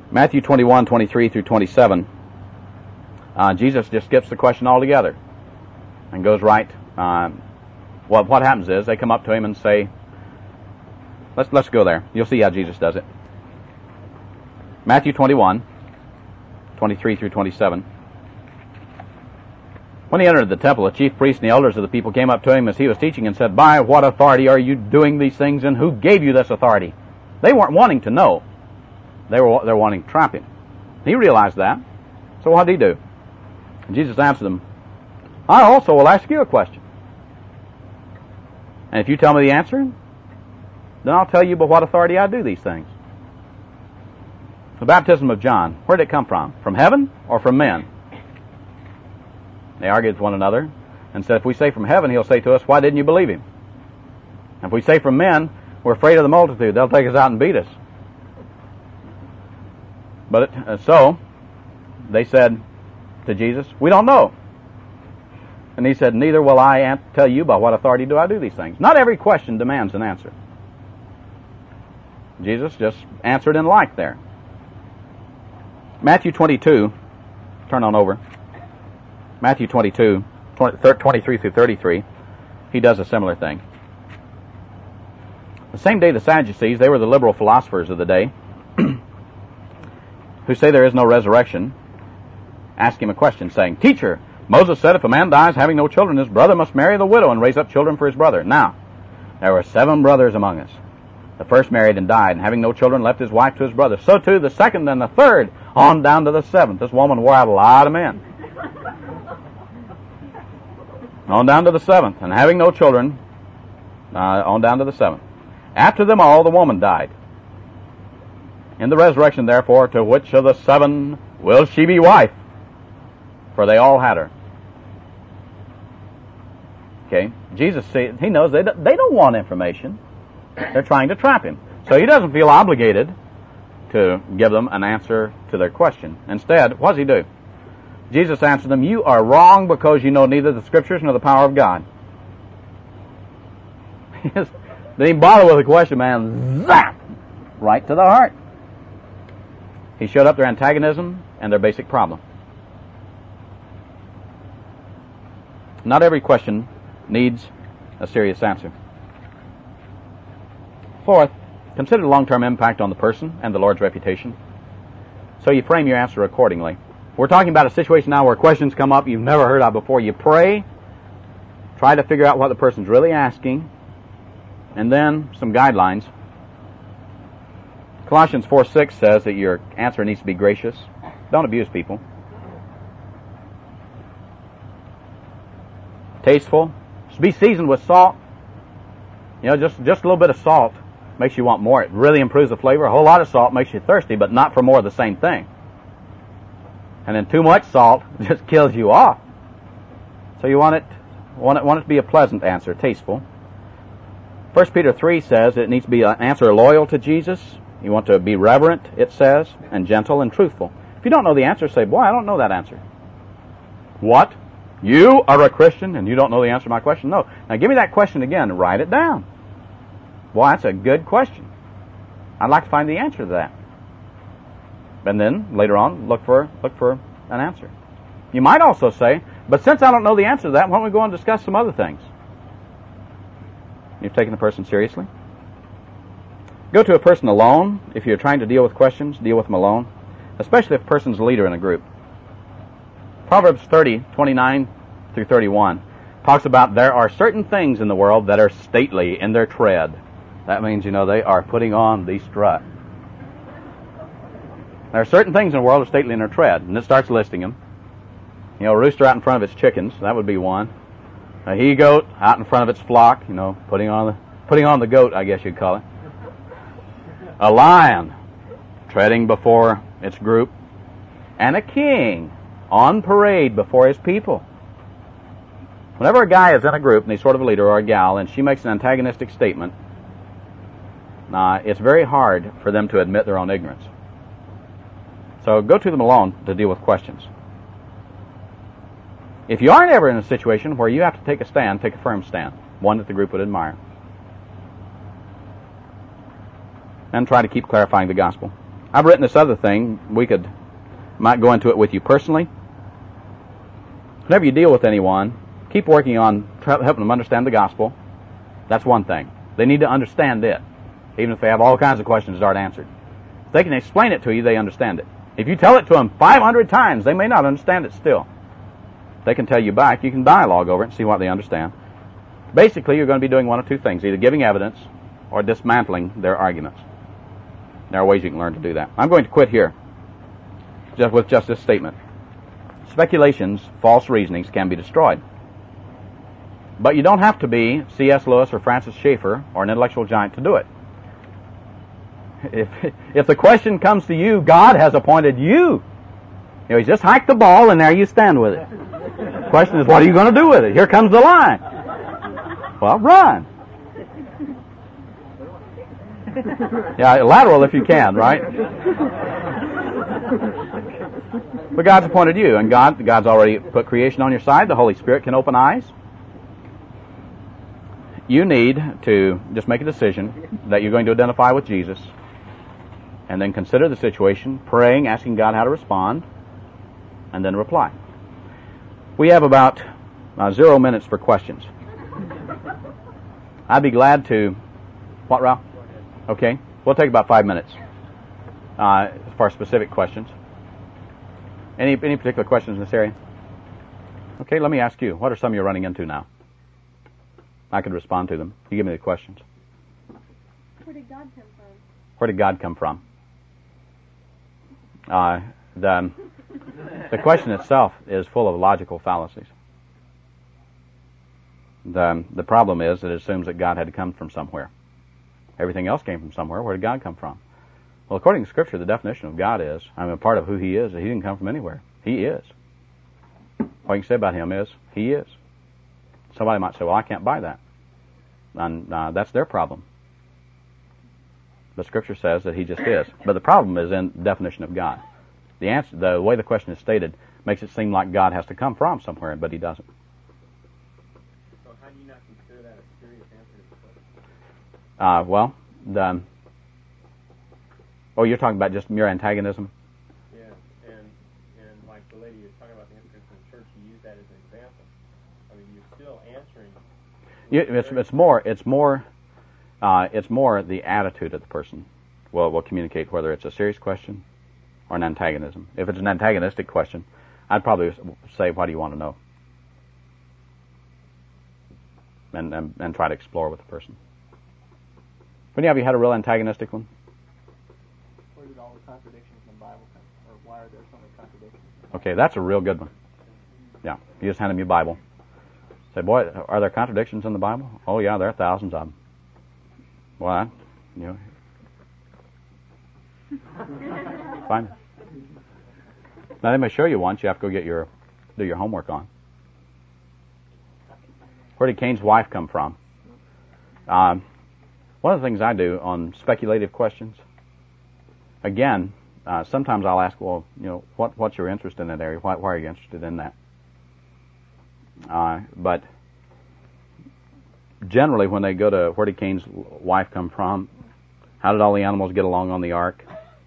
Matthew 21:23 through 27, Jesus just skips the question altogether and goes right. Well, what happens is they come up to him and say, let's go there. You'll see how Jesus does it. Matthew 21:23 through 27. When he entered the temple, the chief priests and the elders of the people came up to him as he was teaching and said, "By what authority are you doing these things, and who gave you this authority?" They weren't wanting to know. They're wanting to trap him. He realized that. So what did he do? And Jesus answered them, "I also will ask you a question. And if you tell me the answer, then I'll tell you by what authority I do these things." The baptism of John, where did it come from? From heaven or from men? They argued with one another and said, if we say from heaven, he'll say to us, why didn't you believe him? And if we say from men, we're afraid of the multitude. They'll take us out and beat us. But so they said to Jesus, we don't know. And he said, neither will I tell you by what authority do I do these things. Not every question demands an answer. Jesus just answered in like there. Matthew 22, turn on over. Matthew 22, 23 through 33, he does a similar thing. The same day the Sadducees, they were the liberal philosophers of the day, who say there is no resurrection, ask him a question, saying, Teacher, Moses said if a man dies having no children, his brother must marry the widow and raise up children for his brother. Now, there were 7 brothers among us. The first married and died, and having no children left his wife to his brother. So too the second and the third, on down to the 7th. This woman wore out a lot of men. On down to the 7th, and having no children, on down to the 7th. After them all, the woman died. In the resurrection, therefore, to which of the 7 will she be wife? For they all had her. Okay, Jesus, he knows they don't want information. They're trying to trap him. So he doesn't feel obligated to give them an answer to their question. Instead, what does he do? Jesus answered them, you are wrong because you know neither the Scriptures nor the power of God. He didn't even bother with the question, man. Zap! Right to the heart. He showed up their antagonism and their basic problem. Not every question needs a serious answer. Fourth, consider the long-term impact on the person and the Lord's reputation. So you frame your answer accordingly. We're talking about a situation now where questions come up you've never heard of before. You pray, try to figure out what the person's really asking, and then some guidelines. Colossians 4:6 says that your answer needs to be gracious. Don't abuse people. Tasteful. Be seasoned with salt. You know, just a little bit of salt makes you want more. It really improves the flavor. A whole lot of salt makes you thirsty, but not for more of the same thing. And then too much salt just kills you off. So you want it to be a pleasant answer, tasteful. 1 Peter 3 says it needs to be an answer loyal to Jesus. You want to be reverent, it says, and gentle and truthful. If you don't know the answer, say, boy, I don't know that answer. What? You are a Christian and you don't know the answer to my question? No. Now give me that question again and write it down. Boy, that's a good question. I'd like to find the answer to that. And then, later on, look for an answer. You might also say, but since I don't know the answer to that, why don't we go and discuss some other things? You've taken the person seriously. Go to a person alone. If you're trying to deal with questions, deal with them alone, especially if a person's a leader in a group. Proverbs 30:29 through 31 talks about there are certain things in the world that are stately in their tread. That means, they are putting on the strut. There are certain things in the world that are stately in their tread, and it starts listing them. A rooster out in front of its chickens, that would be one. A he-goat out in front of its flock, putting on the goat, I guess you'd call it. A lion treading before its group, and a king on parade before his people. Whenever a guy is in a group, and he's sort of a leader, or a gal, and she makes an antagonistic statement, it's very hard for them to admit their own ignorance. So go to them alone to deal with questions. If you aren't ever in a situation where you have to take a stand, take a firm stand, one that the group would admire. And try to keep clarifying the gospel. I've written this other thing. Might go into it with you personally. Whenever you deal with anyone, keep working on helping them understand the gospel. That's one thing. They need to understand it, even if they have all kinds of questions that aren't answered. If they can explain it to you, they understand it. If you tell it to them 500 times, they may not understand it still. They can tell you back. You can dialogue over it and see what they understand. Basically, you're going to be doing one of two things, either giving evidence or dismantling their arguments. There are ways you can learn to do that. I'm going to quit here with just this statement. Speculations, false reasonings can be destroyed. But you don't have to be C.S. Lewis or Francis Schaeffer or an intellectual giant to do it. If the question comes to you, God has appointed you. He's just hiked the ball and there you stand with it. The question is, what are you going to do with it? Here comes the line. Well, run. Yeah, lateral if you can, right? But God's appointed you, and God's already put creation on your side. The Holy Spirit can open eyes. You need to just make a decision that you're going to identify with Jesus, and then consider the situation, praying, asking God how to respond, and then reply. We have about 0 minutes for questions. I'd be glad to... What, Ralph? Okay. We'll take about 5 minutes for specific questions. Any particular questions in this area? Okay, let me ask you. What are some you're running into now? I could respond to them. You give me the questions. Where did God come from? Where did God come from? The question itself is full of logical fallacies. The problem is that it assumes that God had to come from somewhere. Everything else came from somewhere. Where did God come from? Well, according to Scripture, the definition of God is, a part of who He is He didn't come from anywhere. He is. All you can say about Him is, He is. Somebody might say, well, I can't buy that. And that's their problem. But Scripture says that He just is. But the problem is in the definition of God. The way the question is stated makes it seem like God has to come from somewhere, but He doesn't. So how do you not consider that a serious answer to the question? You're talking about just mere antagonism? Yeah, and like the lady you're talking about the instance in the church, you use that as an example. I mean, you're still answering. It's more the attitude of the person will communicate whether it's a serious question or an antagonism. If it's an antagonistic question, I'd probably say, "What do you want to know?" and try to explore with the person. When have you had a real antagonistic one? Where did all the contradictions in the Bible come from? Or why are there so many contradictions? Okay, that's a real good one. Yeah, you just hand them your Bible. Say, boy, are there contradictions in the Bible? Oh yeah, there are thousands of them. Well, fine. Now they may show you once. You have to go do your homework on. Where did Cain's wife come from? One of the things I do on speculative questions, again, sometimes I'll ask, well, what's your interest in that area? Why are you interested in that? But generally, when they go to where did Cain's wife come from, how did all the animals get along on the ark?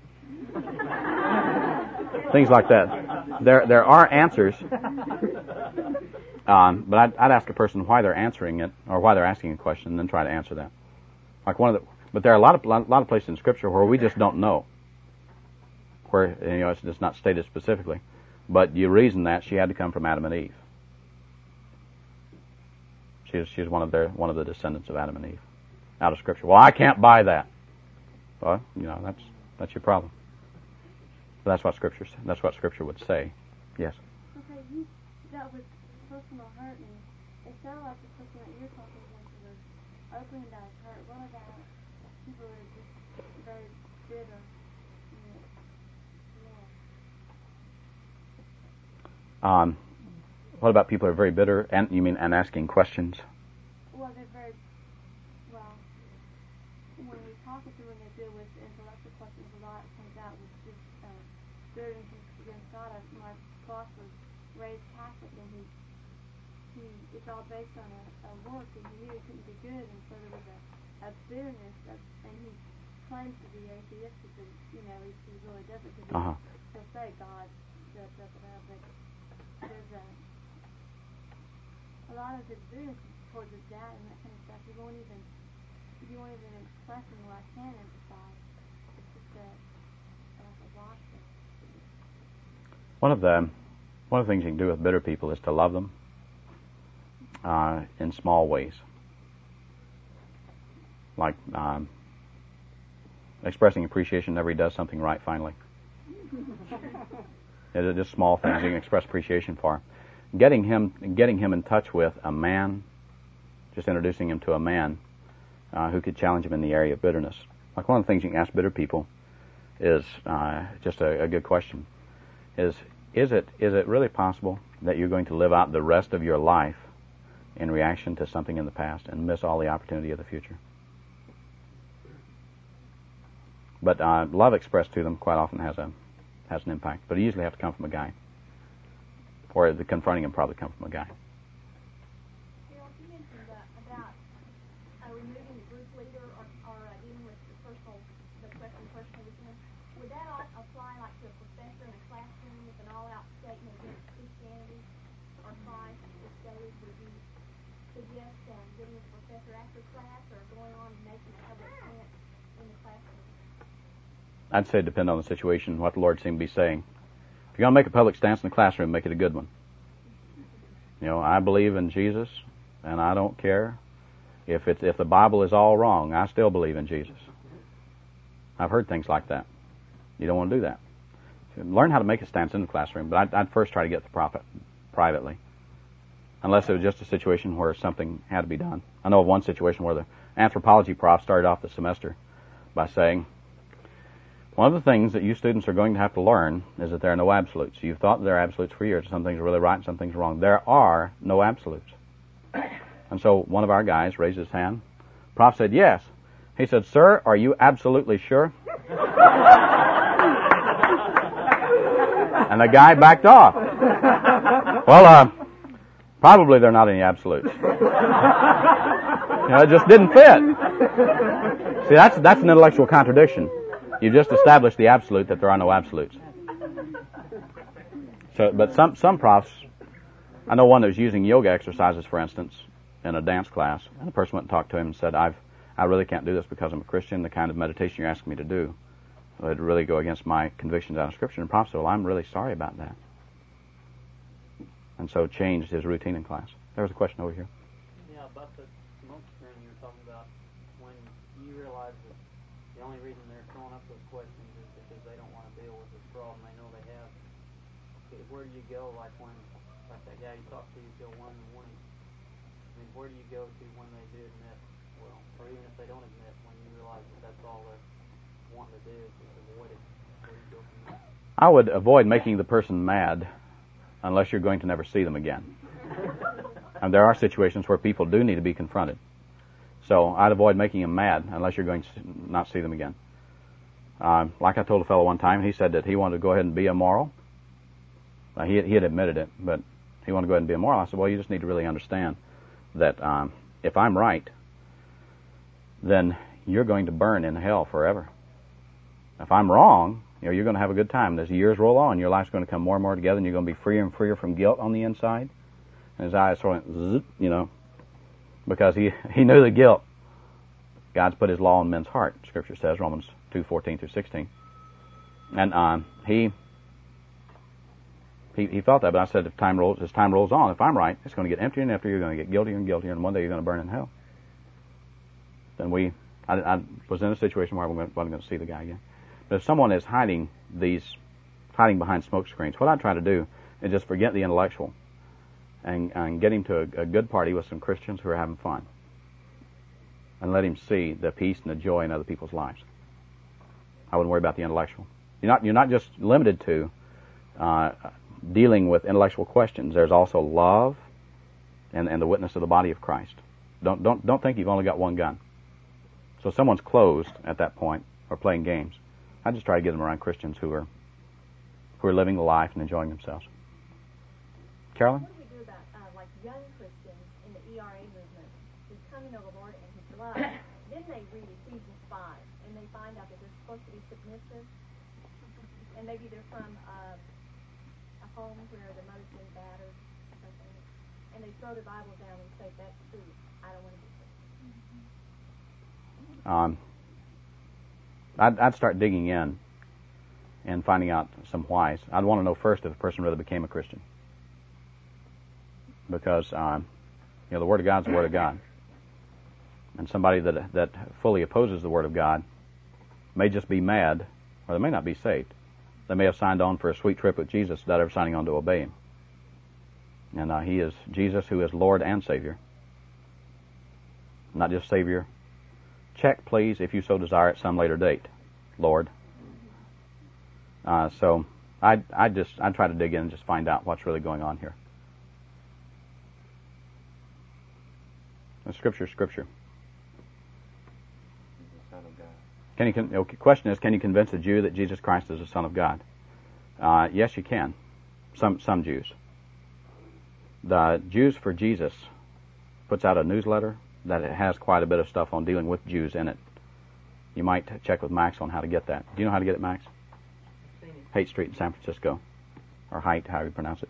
Things like that. There are answers, but I'd ask a person why they're answering it or why they're asking a question, and then try to answer that. But there are a lot of places in Scripture where we just don't know, where it's just not stated specifically, but you reason that she had to come from Adam and Eve. She's one of the descendants of Adam and Eve, out of Scripture. Well, I can't buy that. Well, that's your problem. But that's what Scripture would say. Yes. Okay, you dealt with personal hurt, and it sounded like the person that you're talking to was openly that hurt. What about people who are just very bitter? What about people who are very bitter, and you mean and asking questions? Well, they're very when we talk to them, when they deal with intellectual questions, a lot comes out with just bitterness against God. My boss was raised Catholic, and it's all based on a work, and he knew he couldn't be good, and so there was a bitterness, and he claims to be atheistic, and he really doesn't. Because he'll say God doesn't have, but there's a lot of his views towards his dad and that kind of stuff. You won't even express him where I can emphasize. It's just a wash. One of the things you can do with bitter people is to love them in small ways, like expressing appreciation whenever he does something right. Finally, it's just small things you can express appreciation for. Getting him in touch with a man, just introducing him to a man who could challenge him in the area of bitterness. Like one of the things you can ask bitter people is just a good question. Is it really possible that you're going to live out the rest of your life in reaction to something in the past and miss all the opportunity of the future? But love expressed to them quite often has an impact. But it usually has to come from a guy, or the confronting him probably come from a guy. Gerald, you mentioned about removing the group leader or dealing with the question personally with him. Would that apply like to a professor in a classroom with an all-out statement against Christianity or Christ? If David, would you suggest getting with the professor after class or going on and making a public stance in the classroom? I'd say it depends on the situation, what the Lord seemed to be saying. If you're going to make a public stance in the classroom, make it a good one. I believe in Jesus, and I don't care if the Bible is all wrong. I still believe in Jesus. I've heard things like that. You don't want to do that. Learn how to make a stance in the classroom, but I'd first try to get the prophet privately, unless it was just a situation where something had to be done. I know of one situation where the anthropology prof started off the semester by saying, one of the things that you students are going to have to learn is that there are no absolutes. You've thought there are absolutes for years. Some things are really right and some things are wrong. There are no absolutes. And so one of our guys raised his hand. Prof said, yes. He said, sir, are you absolutely sure? And the guy backed off. Well, probably there are not any absolutes. It just didn't fit. See, that's an intellectual contradiction. You've just established the absolute that there are no absolutes. So, but some profs, I know one that was using yoga exercises, for instance, in a dance class, and the person went and talked to him and said, I really can't do this because I'm a Christian. The kind of meditation you're asking me to do would really go against my convictions out of Scripture. And prof said, well, I'm really sorry about that. And so changed his routine in class. There was a question over here. Yeah, about the smoke screen you were talking about, when you realize that the only reason they're throwing up those questions is because they don't want to deal with this problem they know they have. Where do you go, like that guy you talked to, till 1 in the morning? I mean, where do you go to when they do admit, or even if they don't admit, when you realize that that's all they're wanting to do is just avoid it? Where do you go from there? I would avoid making the person mad unless you're going to never see them again. And there are situations where people do need to be confronted. So I'd avoid making him mad unless you're going to not see them again. Like I told a fellow one time, he said that he wanted to go ahead and be immoral. He had admitted it, but he wanted to go ahead and be immoral. I said, well, you just need to really understand that if I'm right, then you're going to burn in hell forever. If I'm wrong, you're going to have a good time. As the years roll on, your life's going to come more and more together, and you're going to be freer and freer from guilt on the inside. And his eyes sort of went, zzz, because he knew the guilt. God's put his law in men's heart, Scripture says, Romans 2:14 through 16. And he felt that, but I said, as time rolls on, if I'm right, it's going to get emptier and emptier. You're going to get guiltier and guiltier, and one day you're going to burn in hell. Then I was in a situation where I wasn't going to see the guy again. But if someone is hiding behind smoke screens, what I try to do is just forget the intellectual and get him to a good party with some Christians who are having fun, and let him see the peace and the joy in other people's lives. I wouldn't worry about the intellectual. You're not just limited to dealing with intellectual questions. There's also love and the witness of the body of Christ. Don't think you've only got one gun. So if someone's closed at that point or playing games, I just try to get them around Christians who are living the life and enjoying themselves. Carolyn? What do we do about like young Christians in the ERA movement who's coming to the Lord and his love, then they read Ephesians 5, and they find out that they're supposed to be submissive, and maybe they're from a home where the mother's been battered or something, and they throw the Bible down and say, that's true, I don't want to be saved. I'd start digging in and finding out some whys. I'd want to know first if a person really became a Christian. Because, the Word of God's the Word of God. And somebody that fully opposes the Word of God may just be mad, or they may not be saved. They may have signed on for a sweet trip with Jesus without ever signing on to obey Him. And He is Jesus, who is Lord and Savior. Not just Savior. Check, please, if you so desire at some later date, Lord. So I'd try to dig in and just find out what's really going on here. The Scripture. Son of God. The question is, can you convince a Jew that Jesus Christ is the Son of God? Yes, you can. Some Jews. The Jews for Jesus puts out a newsletter that it has quite a bit of stuff on dealing with Jews in it. You might check with Max on how to get that. Do you know how to get it, Max? Haight Street in San Francisco, or Haight, however you pronounce it.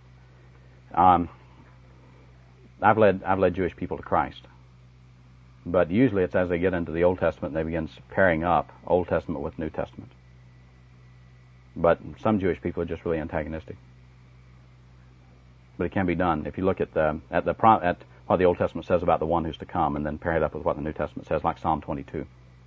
I've led Jewish people to Christ, but usually it's as they get into the Old Testament and they begin pairing up Old Testament with New Testament. But some Jewish people are just really antagonistic. But it can be done if you look at what the Old Testament says about the one who's to come, and then pair it up with what the New Testament says, like Psalm 22.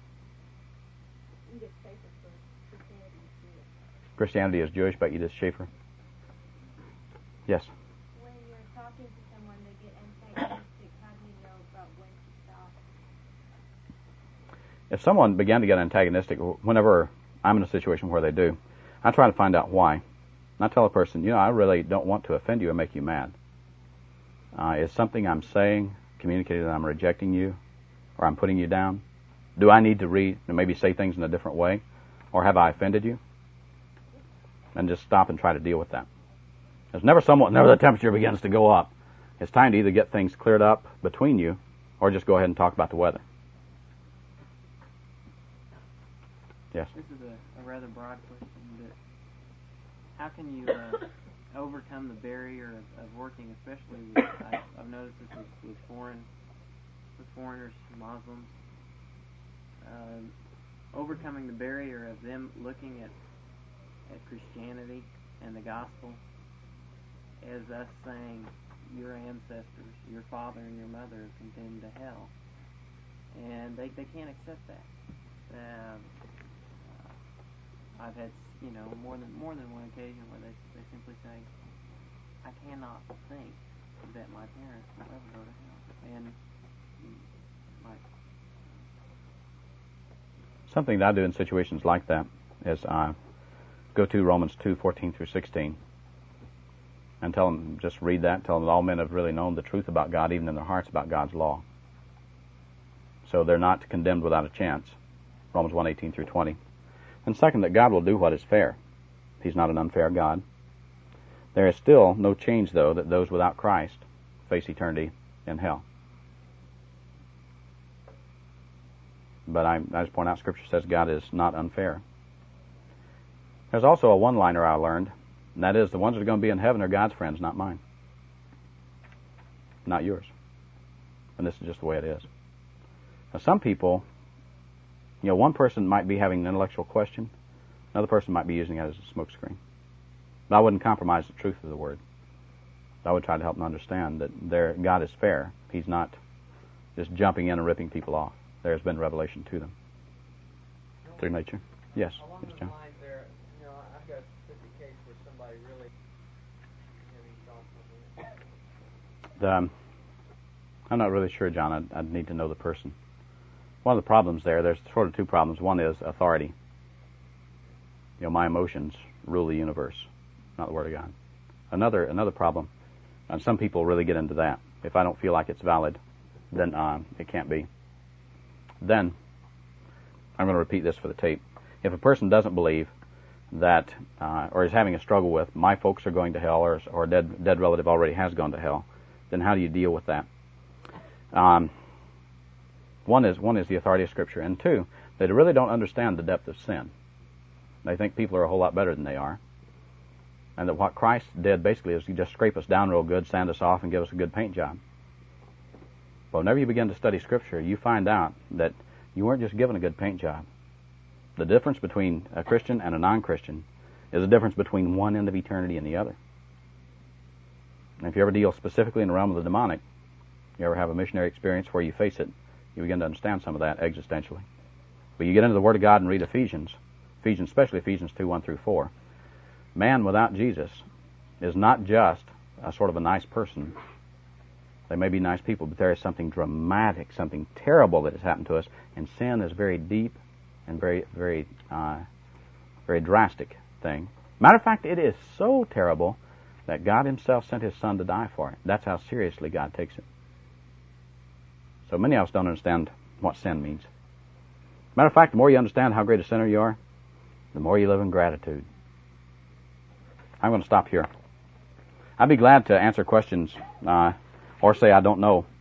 Christianity is Jewish by Edith Schaefer. Yes. When you're talking to someone, they get antagonistic. How do you know about when to stop? If someone began to get antagonistic, whenever I'm in a situation where they do, I try to find out why. And I tell a person, I really don't want to offend you or make you mad. Is something I'm saying communicating that I'm rejecting you or I'm putting you down? Do I need to maybe say things in a different way? Or have I offended you? And just stop and try to deal with that. There's never the temperature begins to go up. It's time to either get things cleared up between you or just go ahead and talk about the weather. Yes? This is a rather broad question, but how can you overcome the barrier of working, especially with, I've noticed this with foreigners, Muslims, overcoming the barrier of them looking at Christianity and the gospel as us saying your ancestors, your father and your mother have condemned to hell, and they can't accept that. I've had more than one occasion where they simply say, I cannot think that my parents will ever go to hell. And something that I do in situations like that is go to Romans 2:14-16 and tell them, just read that, tell them that all men have really known the truth about God, even in their hearts, about God's law. So they're not condemned without a chance. Romans 1:18-20. And second, that God will do what is fair. He's not an unfair God. There is still no change, though, that those without Christ face eternity in hell. But I just point out, Scripture says God is not unfair. There's also a one-liner I learned, and that is, the ones that are going to be in heaven are God's friends, not mine. Not yours. And this is just the way it is. Now, some people, one person might be having an intellectual question, another person might be using it as a smokescreen. But I wouldn't compromise the truth of the Word. I would try to help them understand that God is fair. He's not just jumping in and ripping people off. There's been revelation to them. Through nature. Yes. Along Yes, those John. lines there, I've got a specific case where somebody really thoughts on it. I'm not really sure, John. I'd need to know the person. One of the problems there's sort of two problems. One is authority. My emotions rule the universe, not the Word of God. Another problem, and some people really get into that. If I don't feel like it's valid, then it can't be. Then, I'm going to repeat this for the tape. If a person doesn't believe that, or is having a struggle with, my folks are going to hell, or a dead relative already has gone to hell, then how do you deal with that? One is the authority of Scripture, and two, they really don't understand the depth of sin. They think people are a whole lot better than they are, and that what Christ did basically is He just scrape us down real good, sand us off, and give us a good paint job. But whenever you begin to study Scripture, you find out that you weren't just given a good paint job. The difference between a Christian and a non-Christian is the difference between one end of eternity and the other. And if you ever deal specifically in the realm of the demonic, you ever have a missionary experience where you face it, you begin to understand some of that existentially. But you get into the Word of God and read Ephesians, especially Ephesians 2:1-4. Man without Jesus is not just a sort of a nice person. They may be nice people, but there is something dramatic, something terrible that has happened to us, and sin is very deep and very, very, very drastic thing. Matter of fact, it is so terrible that God Himself sent His Son to die for it. That's how seriously God takes it. So many of us don't understand what sin means. Matter of fact, the more you understand how great a sinner you are, the more you live in gratitude. I'm going to stop here. I'd be glad to answer questions or say I don't know